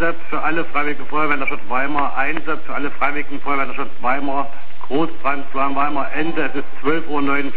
Einsatz für alle Freiwilligen Feuerwehr der Stadt Weimar. Einsatz für alle Freiwilligen Feuerwehr der Stadt Weimar. Großbrand, Weimar, Ende. Es ist 12:49 Uhr.